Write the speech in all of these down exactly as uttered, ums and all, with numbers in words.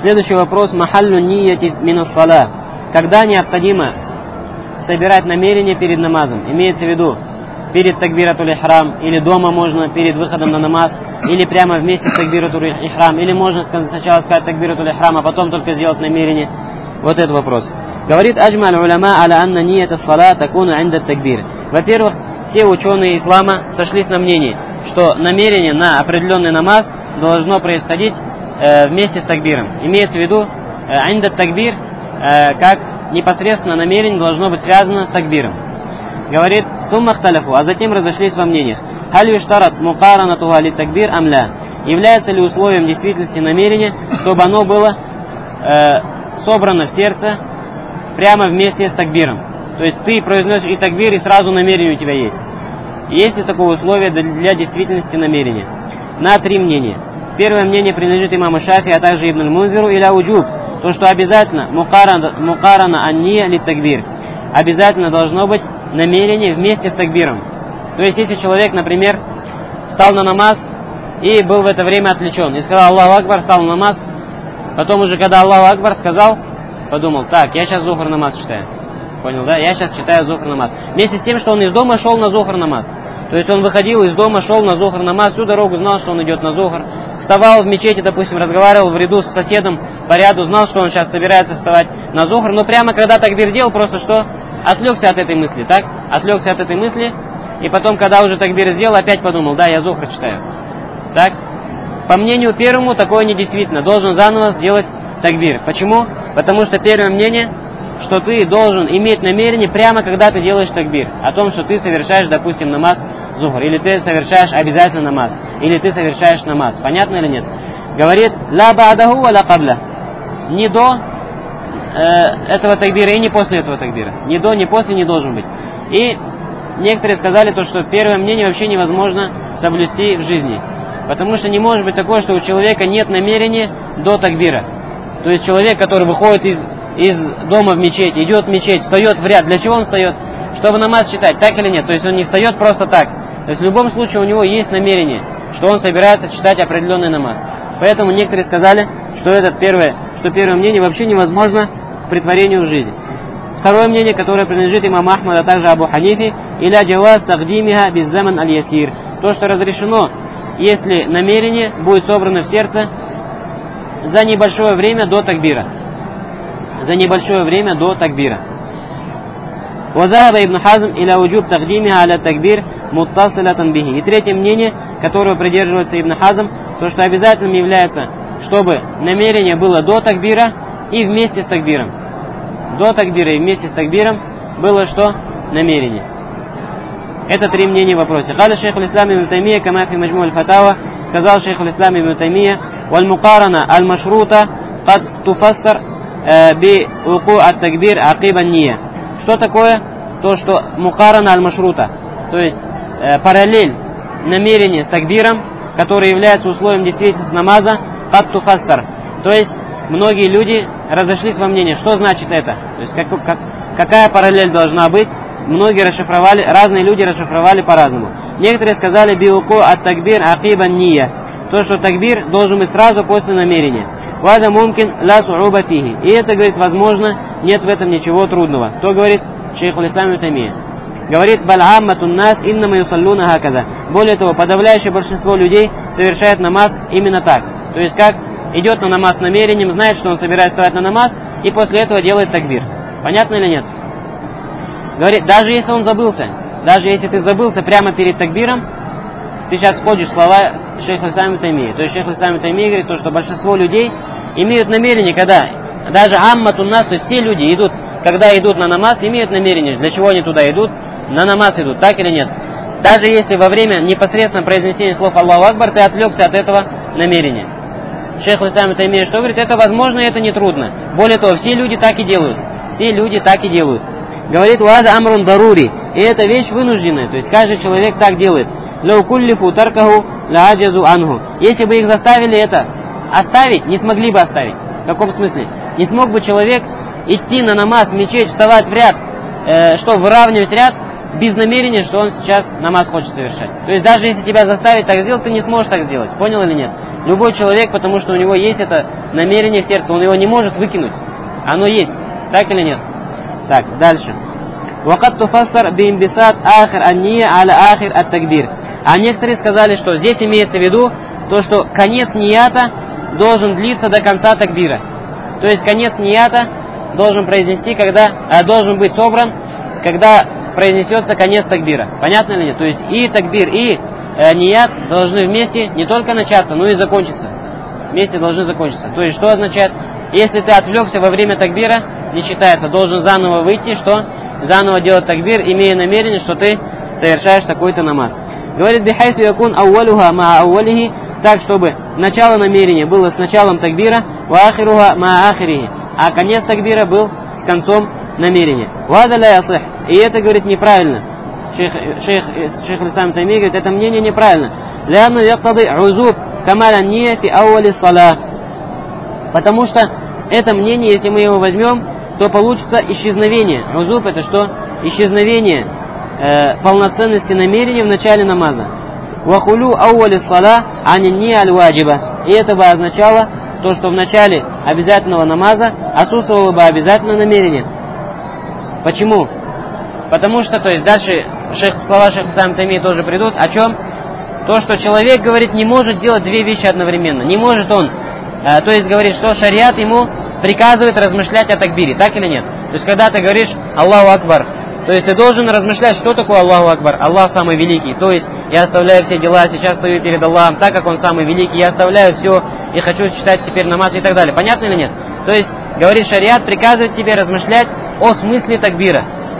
Следующий вопрос. Махаллю нияти минас сала. Когда необходимо собирать намерение перед намазом? Имеется в виду перед такбиратуль ихрам, или дома можно перед выходом на намаз, или прямо вместе с такбиратуль ихрам, или можно сначала сказать такбиратуль ихрам, а потом только сделать намерение. Вот этот вопрос. Говорит аджма аль-уляма аля анна ният ас-сала такуну инда такбир. Во-первых, все ученые ислама сошлись на мнении, что намерение на определенный намаз должно происходить э, вместе с такбиром. Имеется в виду э, инда такбир, э, как непосредственно намерение должно быть связано с такбиром. Говорит, сумма хталяфу, а затем разошлись во мнениях. Халь юштарат мукаранатуха ли такбир амля. Является ли условием действительности намерения, чтобы оно было э, собрано в сердце прямо вместе с такбиром? То есть ты произносишь и такбир, и сразу намерение у тебя есть. Есть ли такое условие для действительности намерения? На три мнения. Первое мнение принадлежит имаму Шафи, а также Ибн аль-Мунзиру или ауджуб. То, что обязательно мукарана анния ли такбир. Обязательно должно быть намерение вместе с такбиром. То есть, если человек, например, встал на намаз и был в это время отвлечен, и сказал Аллаху Акбар, встал на намаз, потом уже, когда Аллаху Акбар сказал, подумал, так, я сейчас зухр намаз читаю. Понял, да? Я сейчас читаю зухр намаз. Вместе с тем, что он из дома шел на зухр намаз. То есть он выходил из дома, шел на зухр намаз, всю дорогу знал, что он идет на зухр. Вставал в мечети, допустим, разговаривал в ряду с соседом по ряду, знал, что он сейчас собирается вставать на зухр. Но прямо когда такбир делал, просто что? Отвлекся от этой мысли, так? Отвлекся от этой мысли. И потом, когда уже такбир сделал, опять подумал, да, я зухр читаю. Так? По мнению первому, такое недействительно. Должен заново сделать такбир. Почему? Потому что первое мнение, что ты должен иметь намерение прямо когда ты делаешь такбир. О том, что ты совершаешь, допустим, намаз зухр. Или ты совершаешь обязательно намаз. Или ты совершаешь намаз. Понятно или нет? Говорит, ла ба'даху ва ла кабля. Не до э, этого такбира и не после этого такбира. Ни до, ни после не должен быть. И некоторые сказали то, что первое мнение вообще невозможно соблюсти в жизни. Потому что не может быть такое, что у человека нет намерения до такбира. То есть человек, который выходит из, из дома в мечеть, идет в мечеть, встает в ряд. Для чего он встает? Чтобы намаз читать, так или нет? То есть он не встает просто так. То есть в любом случае у него есть намерение, что он собирается читать определенный намаз. Поэтому некоторые сказали, что это первое, что первое мнение вообще невозможно к претворению в жизнь. Второе мнение, которое принадлежит имаму Ахмаду, а также Абу Ханифе, иля джаваз тагдимиха беззаман аль-ясир. То, что разрешено, если намерение будет собрано в сердце за небольшое время до такбира. За небольшое время до такбира. وذهب ابن حزم إلى وجوب تقديمها على التكبير متصلة به. И третье мнение, которого придерживается Ибн Хазм, то, что обязательным является, чтобы намерение было до такбира и вместе с такбиром. До такбира и вместе с такбиром было что? Намерение. Это три мнения в вопросе. قال شيخ الإسلام ابن تيمية كما في مجموع الفتاوى. Сказал шейх الإسلام ابن تيمية والمقارنة المشروطة قد تفسر بوقوع التكبير عقب النية. Что такое? То, что мукарана аль-машрута, то есть э, параллель намерения с такбиром, который является условием действительности намаза, кад туфассар. То есть многие люди разошлись во мнении, что значит это, то есть как, как, какая параллель должна быть. Многие расшифровали, разные люди расшифровали по-разному. Некоторые сказали биуку ат-такбир акибан ния, то, что такбир должен быть сразу после намерения. Вада мумкин ла су'уба фихи. И это, говорит, возможно, нет в этом ничего трудного. Кто говорит? Шейх аль-Ислам ибн Таймия. Говорит, бал'амматун нас иннама юсаллуна хаказа. Более того, подавляющее большинство людей совершает намаз именно так. То есть как? Идет на намаз с намерением, знает, что он собирается вставать на намаз, и после этого делает такбир. Понятно или нет? Говорит, даже если он забылся, даже если ты забылся прямо перед такбиром, ты сейчас входишь в слова шейха аль-Ислам ибн Таймии. То есть шейх аль-Ислам ибн Таймии говорит, то, что большинство людей имеют намерение, когда даже амматун нас, то есть все люди идут, когда идут на намаз, имеют намерение, для чего они туда идут, на намаз идут, так или нет. Даже если во время непосредственно произнесения слов Аллаху Акбар ты отвлекся от этого намерения. Шейх аль-Ислам ибн Таймии что говорит? Это возможно, это не трудно. Более того, все люди так и делают. Все люди так и делают. Говорит, уаза амрун дарури. И это вещь вынужденная, то есть каждый человек так делает. Лаукуллифу таркаху лааджазу анху. Если бы их заставили это оставить, не смогли бы оставить. В каком смысле? Не смог бы человек идти на намаз в мечеть, вставать в ряд, э, что выравнивать ряд, без намерения, что он сейчас намаз хочет совершать. То есть даже если тебя заставить так сделать, ты не сможешь так сделать. Понял или нет? Любой человек, потому что у него есть это намерение в сердце, он его не может выкинуть. Оно есть. Так или нет? Так, дальше. وَقَدْ تُفَسَّرْ بِإِنْبِسَاطِ آخِرْ النِّيَّةِ عَلَى آخِرْ التَّكْبِيرِ. А некоторые сказали, что здесь имеется в виду то, что конец нията должен длиться до конца такбира. То есть конец нията должен произнести, когда, э, должен быть собран, когда произнесется конец такбира. Понятно или нет? То есть и такбир, и э, ният должны вместе не только начаться, но и закончиться. Вместе должны закончиться. То есть что означает? Если ты отвлекся во время такбира, не считается, должен заново выйти, что? Заново делать такбир, имея намерение, что ты совершаешь такой-то намаз. Говорит, бихайсу якун ауалуха ма ауалихи, так, чтобы начало намерения было с началом такбира, ва ахируха ма ахирихи, а конец такбира был с концом намерения. Вада ля ясих. И это, говорит, неправильно. Шейх, шейх, шейх Ислам Тайми говорит, это мнение неправильно. Ляну яктады узуб камаля ния фи ауали саля. Потому что это мнение, если мы его возьмем, то получится исчезновение. Узуб это что? Исчезновение э, полноценности намерения в начале намаза. Вахулю ауали сала анинни аль-ваджиба. И это бы означало то, что в начале обязательного намаза отсутствовало бы обязательное намерение. Почему? Потому что, то есть дальше шейх, слова шейха Ислама Тайми тоже придут. О чем? То, что человек, говорит, не может делать две вещи одновременно. Не может он, э, то есть говорит, что шариат ему приказывает размышлять о такбире, так или нет? То есть когда ты говоришь Аллаху Акбар, то есть ты должен размышлять, что такое Аллаху Акбар. Аллах самый великий. То есть я оставляю все дела, сейчас стою перед Аллахом, так как Он самый великий, я оставляю все и хочу читать теперь намаз и так далее. Понятно или нет? То есть, говорит шариат, приказывает тебе размышлять о смысле такбира.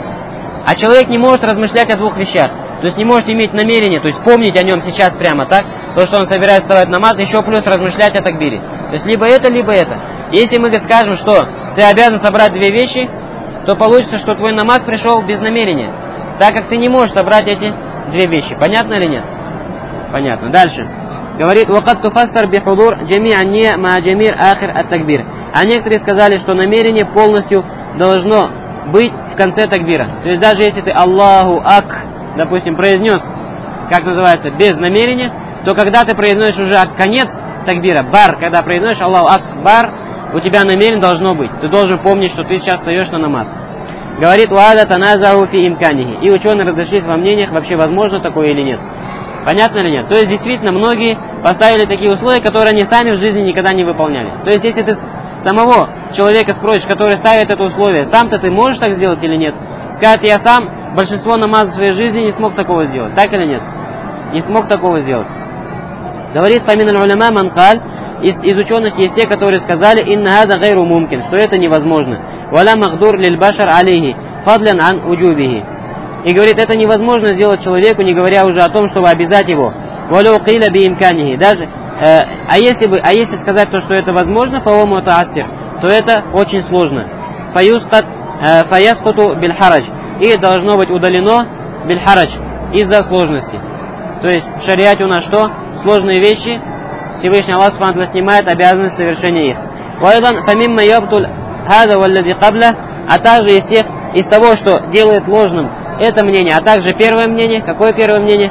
А человек не может размышлять о двух вещах. То есть не может иметь намерение, то есть помнить о нем сейчас прямо, так? То, что он собирается вставать намаз, еще плюс размышлять о такбире. То есть либо это, либо это. Если мы скажем, что ты обязан собрать две вещи, то получится, что твой намаз пришел без намерения, так как ты не можешь собрать эти две вещи. Понятно или нет? Понятно. Дальше. Говорит, وَقَدْ تُفَسَّرْ بِحُضُورِ جَمِيعَ النِّيَّةِ مَعَ جَمِيعِ آخِرِ التَّكْبِيرِ. А некоторые сказали, что намерение полностью должно быть в конце такбира. То есть даже если ты Аллаху Ак, допустим, произнес, как называется, без намерения, то когда ты произносишь уже конец такбира, бар, когда произносишь Аллаху Акбар, у тебя намерение должно быть. Ты должен помнить, что ты сейчас встаешь на намаз. Говорит, уада таназаху фи имканихи. И ученые разошлись во мнениях, вообще возможно такое или нет. Понятно или нет? То есть действительно многие поставили такие условия, которые они сами в жизни никогда не выполняли. То есть если ты самого человека спросишь, который ставит это условие, сам-то ты можешь так сделать или нет? Скажет, я сам большинство намазов в своей жизни не смог такого сделать. Так или нет? Не смог такого сделать. Говорит фамин аль-уляма манкаль, из, из ученых есть те, которые сказали, инна хаза гайру мумкин, что это невозможно. Валя махдур лиль башар алейхи, фадлян ан уджубихи. И говорит, это невозможно сделать человеку, не говоря уже о том, чтобы обязать его. Валю киля би имканихи. Даже, э, а, если бы, а если сказать то, что это возможно, фаому таассир, то это очень сложно. Фаюскат, э, фаяскуту биль харадж. И должно быть удалено биль харадж, из-за сложности. То есть в шариате у нас что? Сложные вещи, Всевышний Аллах Субхану снимает обязанность совершения их. Вайдан фамимма ябтуль хада валлади кабля, а также из тех, из того, что делает ложным это мнение, а также первое мнение. Какое первое мнение?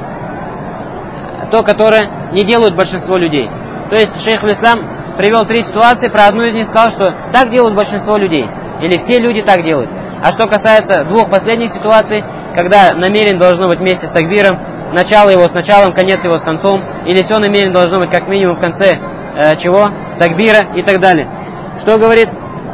То, которое не делают большинство людей. То есть шейх Ислам привел три ситуации, про одну из них сказал, что так делают большинство людей. Или все люди так делают. А что касается двух последних ситуаций, когда намерение должно быть вместе с такбиром, начало его с началом, конец его с концом, или все намерение должно быть как минимум в конце э, чего? Такбира и так далее. Что говорит?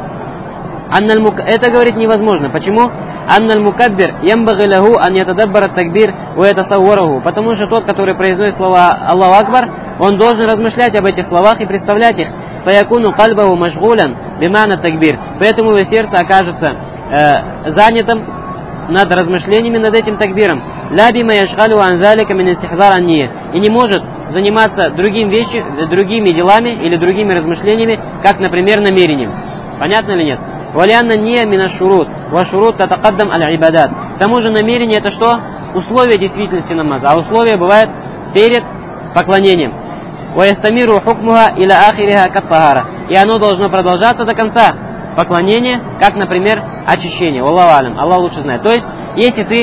Это, говорит, невозможно. Почему? Анналь мукаббир ямбаги лаху ан ятадаббара такбир ва ятасаввараху. Потому что тот, который произносит слова Аллаху Акбар, он должен размышлять об этих словах и представлять их. Фаякуну кальбаху машгулян бимана такбир. Поэтому его сердце окажется э, занятым над размышлениями над этим такбиром. Ла бима яшгалу ан залика мин истихдар ан-ния. И не может заниматься другим вещи, другими делами или другими размышлениями, как, например, намерением. Понятно или нет? Валианна ния мина шурут, ва шурут татакаддам аль-ибадат. К тому же намерение это что? Условие действительности намаза. А условие бывает перед поклонением. Ва ястамиру хукмуха иля ахириха каттахара. И оно должно продолжаться до конца поклонения, как, например, очищение. Аллаху алям. Аллах лучше знает. То есть, если ты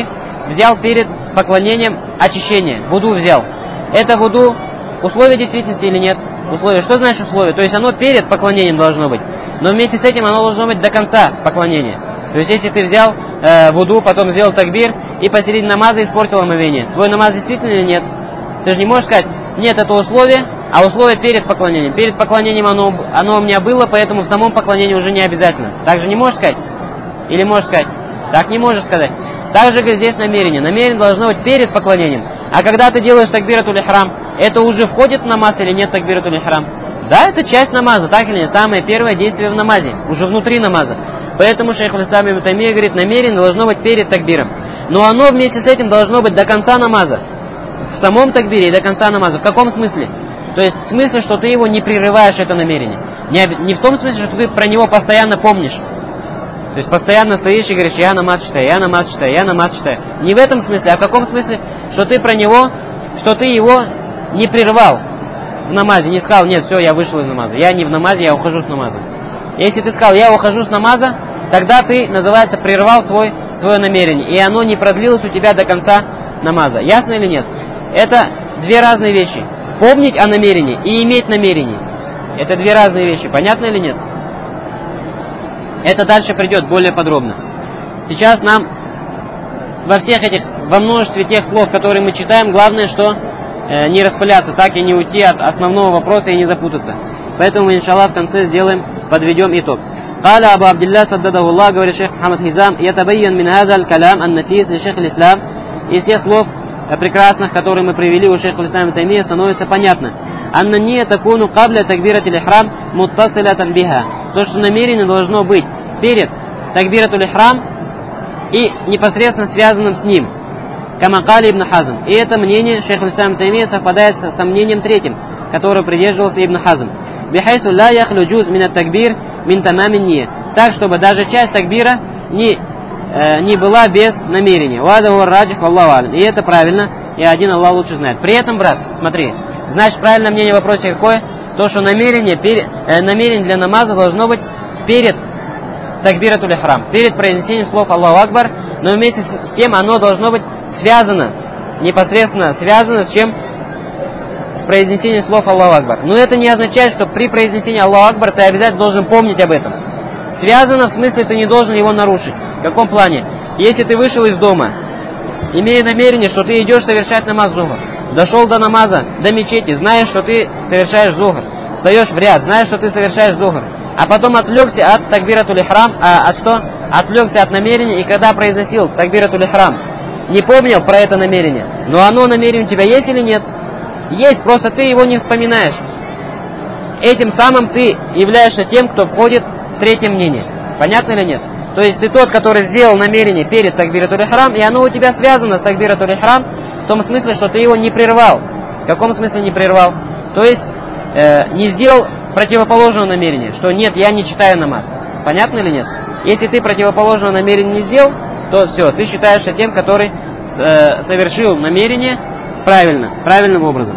взял перед поклонением очищение, вуду взял. Это вуду условие действительности или нет? Условие. Что значит условие? То есть оно перед поклонением должно быть, но вместе с этим оно должно быть до конца поклонения. То есть если ты взял э, вуду, потом сделал такбир и посередине намаза испортил омовение, твой намаз действительно или нет? Ты же не можешь сказать, нет, это условие, а условие перед поклонением. Перед поклонением оно, оно у меня было, поэтому в самом поклонении уже не обязательно. Так же не можешь сказать? Или можешь сказать? Так не можешь сказать. Так же, как здесь намерение. Намерение должно быть перед поклонением. А когда ты делаешь такбиратуль ихрам, это уже входит в намаз или нет такбиратуль ихрам? Да, это часть намаза, так или нет? Самое первое действие в намазе, уже внутри намаза. Поэтому шейх аль-Ислам ибн Таймия говорит, намерение должно быть перед такбиром. Но оно вместе с этим должно быть до конца намаза. В самом такбире и до конца намаза. В каком смысле? То есть в смысле, что ты его не прерываешь, это намерение. Не, не в том смысле, что ты про него постоянно помнишь. То есть постоянно стоишь и говоришь, я намаз читаю, я намаз читаю, я намаз читаю. Не в этом смысле, а в каком смысле, что ты про него, что ты его не прервал в намазе, не сказал, нет, все, я вышел из намаза. Я не в намазе, я ухожу с намаза. Если ты сказал, я ухожу с намаза, тогда ты, называется, прервал свой, свое намерение. И оно не продлилось у тебя до конца намаза. Ясно или нет? Это две разные вещи. Помнить о намерении и иметь намерение. Это две разные вещи. Понятно или нет? Это дальше придет более подробно. Сейчас нам во всех этих, во множестве тех слов, которые мы читаем, главное, что э, не распыляться так и не уйти от основного вопроса и не запутаться. Поэтому, иншаллах, в конце сделаем, подведем итог. قال أبو عبد الله سدده الله, говорит шейх Мухаммад Хизам, يتبين من هذا الكلام النفيس لشيخ الإسلام, из тех слов прекрасных, которые мы привели у шейха аль-Ислама Таймия, становится понятно. أن النية تكون قبل تكبيرة الإحرام متصلة بها. То, что намерение должно быть перед такбиратуль ихрам и непосредственно связанным с ним. Кама кали Ибн Хазм. И это мнение шейха аль-Ислама Таймия совпадает со мнением третьим, которое придерживался Ибн Хазм. Бихайсу ла яхлю джуз мин ат-такбир мин тамамин нiyya. Так, чтобы даже часть такбира не, э, не была без намерения. Вада хуа раджих валлаху алям. И это правильно, и один Аллах лучше знает. При этом, брат, смотри, значит, правильное мнение в вопросе какое? То, что намерение, перед, э, намерение для намаза должно быть перед такбиратуль ихрам, перед произнесением слов Аллаху Акбар, но вместе с тем оно должно быть связано, непосредственно связано с чем? С произнесением слов Аллаху Акбар. Но это не означает, что при произнесении Аллаху Акбар ты обязательно должен помнить об этом. Связано в смысле, ты не должен его нарушить. В каком плане? Если ты вышел из дома, имея намерение, что ты идешь совершать намаз зухр, дошел до намаза, до мечети, знаешь, что ты совершаешь зухр, встаешь в ряд, знаешь, что ты совершаешь зухр, а потом отвлекся от такбиратуль ихрам, а от что? Отвлекся от намерения, и когда произносил такбиратуль ихрам, не помнил про это намерение, но оно намерение у тебя есть или нет? Есть, просто ты его не вспоминаешь. Этим самым ты являешься тем, кто входит в третье мнение. Понятно или нет? То есть ты тот, который сделал намерение перед такбиратуль ихрам, и оно у тебя связано с такбиратуль ихрам, в том смысле, что ты его не прервал. В каком смысле не прервал? То есть э, не сделал противоположного намерения, что нет, я не читаю намаз. Понятно или нет? Если ты противоположного намерения не сделал, то все, ты считаешься тем, который э, совершил намерение правильно, правильным образом.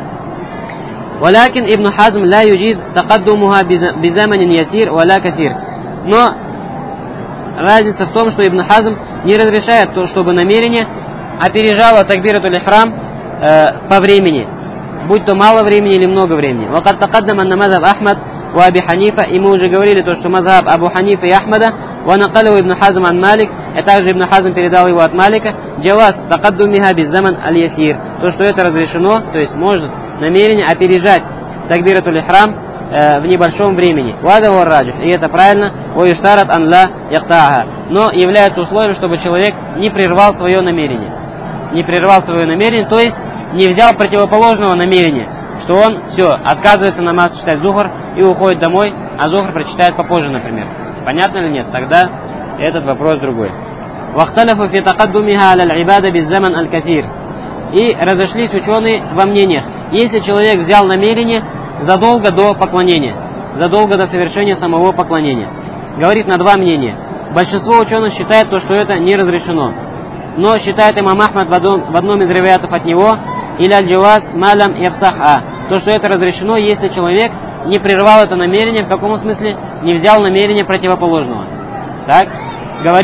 ولكن ابن حزم لا يجيز تقدمها بزمن يسير ولا كثير. Но разница в том, что Ибн Хазм не разрешает то, чтобы намерение опережало такбиратуль ихрам э, по времени, будь то мало времени или много времени. وقد تقدم أن مذهب أحمد وأبي حنيفة, и мы уже говорили то, что мазхаб Абу Ханифа и Ахмада, ونقله ابن حزم عن مالك, и также Ибн Хазм передал его от Малика, джаваз тақаддумиха биззаман аль-ясир, то, что это разрешено, то есть может намерение опережать такбиратуль ихрам э, в небольшом времени. Вада хуа раджих, и это правильно. Ваюштарат ан ла яхтааха, но является условием, чтобы человек не прервал свое намерение. Не прервал свое намерение, то есть не взял противоположного намерения, что он все, отказывается намаз читать зухр и уходит домой, а зухр прочитает попозже, например. Понятно или нет? Тогда этот вопрос другой. Вахталяфу фи тақаддумиха аля ибада биззаман аль-катир. И разошлись ученые во мнениях. Если человек взял намерение задолго до поклонения, задолго до совершения самого поклонения. Говорит на два мнения. Большинство ученых считает то, что это не разрешено. Но считает имам Ахмад в одном, в одном из риваятов от него, или аль-джаваз малям яфсаха, то, что это разрешено, если человек не прервал это намерение, в каком смысле не взял намерение противоположного. Так, говорит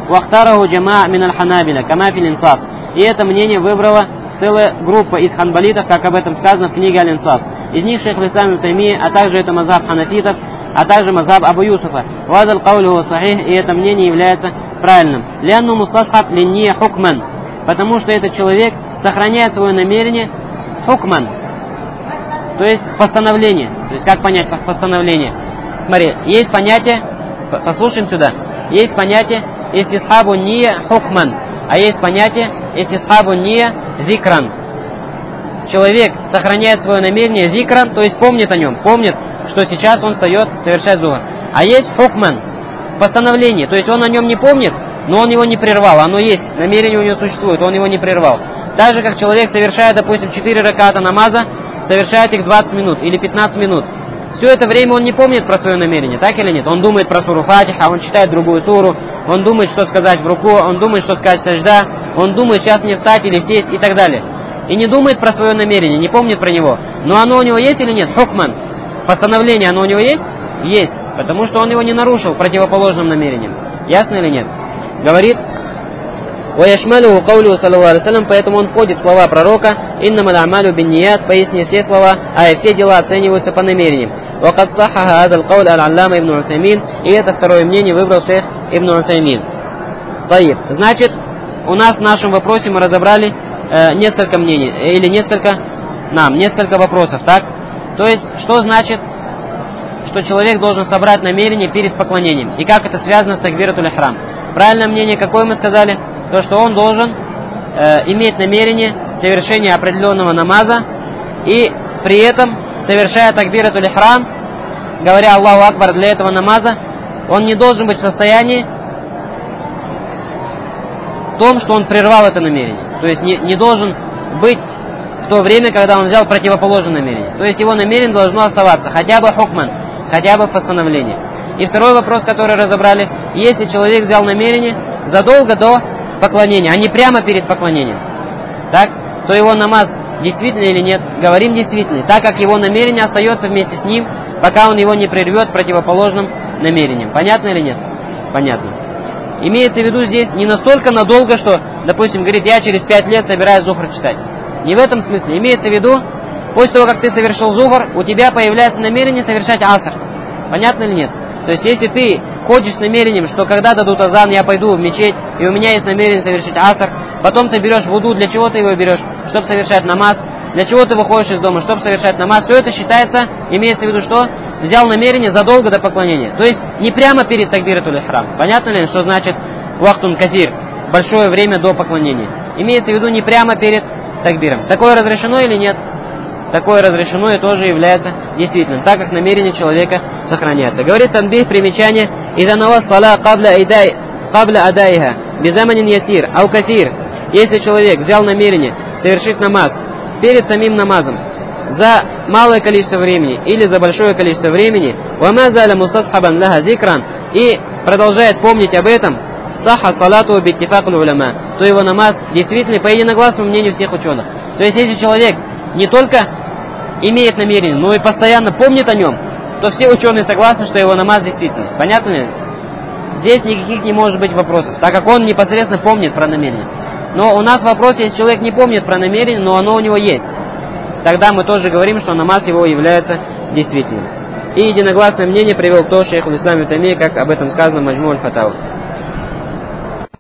вахтараху джамаа мин аль-ханабиля, кама фил инсаф. И это мнение выбрала целая группа из ханбалитов, как об этом сказано в книге Аль-Инсаф. Из них шейх ал-Ислам ибн Таймия, а также это мазхаб ханафитов, а также мазхаб Абу Юсуфа. Вадал каулю сахих, и это мнение является правильным. Лянну мустасхаб линния хукман, потому что этот человек сохраняет свое намерение хукман, то есть постановление. То есть как понять постановление? Смотри, есть понятие, послушаем сюда, есть понятие истисхабу ния хукман, а есть понятие истисхабу ния зикран. Человек сохраняет свое намерение зикран, то есть помнит о нем, помнит, что сейчас он встает совершать зухр. А есть хукман, постановление, то есть он о нем не помнит, но он его не прервал, оно есть, намерение у него существует, он его не прервал. Так же, как человек совершает, допустим, четыре раката намаза, совершает их двадцать минут или пятнадцать минут. Все это время он не помнит про свое намерение, так или нет? Он думает про суру Фатиха, он читает другую суру, он думает, что сказать в руку, он думает, что сказать в сажда, он думает, сейчас мне встать или сесть и так далее. И не думает про свое намерение, не помнит про него. Но оно у него есть или нет? Хукман. Постановление, оно у него есть? Есть. Потому что он его не нарушил противоположным намерением. Ясно или нет? Говорит, «Ваяшмалюху каулюху саллаллаху алейхи вассалям», поэтому он входит в слова пророка, «Иннамал амалю бинният», поясни все слова, а и все дела оцениваются по намерениям. «Вакад сахаха адал кауль аль-аллама ибн Усаймин», и это второе мнение выбрал шейх ибн Усаймин. Таиб. Значит, у нас в нашем вопросе мы разобрали э, несколько мнений, или несколько, нам, несколько вопросов, так? То есть, что значит, что человек должен собрать намерение перед поклонением, и как это связано с такбиратуль ихрам? Правильное мнение какое мы сказали? То, что он должен э, иметь намерение совершения определенного намаза, и при этом, совершая такбиратуль ихрам, говоря Аллаху Акбар для этого намаза, он не должен быть в состоянии в том, что он прервал это намерение. То есть не, не должен быть в то время, когда он взял противоположное намерение. То есть его намерение должно оставаться, хотя бы хукман, хотя бы в постановлении. И второй вопрос, который разобрали, если человек взял намерение задолго до поклонения, а не прямо перед поклонением, так, то его намаз действительный или нет? Говорим действительный, так как его намерение остается вместе с ним, пока он его не прервет противоположным намерением. Понятно или нет? Понятно. Имеется в виду здесь не настолько надолго, что, допустим, говорит, я через пять лет собираюсь зухр читать. Не в этом смысле. Имеется в виду, после того, как ты совершил зухр, у тебя появляется намерение совершать аср. Понятно или нет? То есть, если ты ходишь с намерением, что когда дадут азан, я пойду в мечеть, и у меня есть намерение совершить аср, потом ты берешь вуду, для чего ты его берешь? Чтобы совершать намаз. Для чего ты выходишь из дома? Чтобы совершать намаз. Все это считается, имеется в виду, что взял намерение задолго до поклонения. То есть, не прямо перед такбиратуль ихрам. Понятно ли, что значит вахтун кафир? Большое время до поклонения. Имеется в виду не прямо перед такбиром. Такое разрешено или нет? Такое разрешено и тоже является действительным, так как намерение человека сохраняется. Говорит Танбих, примечание, «Ида навас сала кабля адайха, безаманин ясир, ау кафир». Если человек взял намерение совершить намаз перед самим намазом за малое количество времени или за большое количество времени, «Вама заля мустасхабан лаха зикран», и продолжает помнить об этом, «Саха салату биттифакул уляма», то его намаз действительно по единогласному мнению всех ученых. То есть, если человек не только имеет намерение, но и постоянно помнит о нем, то все ученые согласны, что его намаз действительный. Понятно ли? Здесь никаких не может быть вопросов, так как он непосредственно помнит про намерение. Но у нас вопрос, если человек не помнит про намерение, но оно у него есть, тогда мы тоже говорим, что намаз его является действительным. И единогласное мнение привел то шейх ал-Ислам ибн Таймия, как об этом сказано в Маджму аль-Фатава.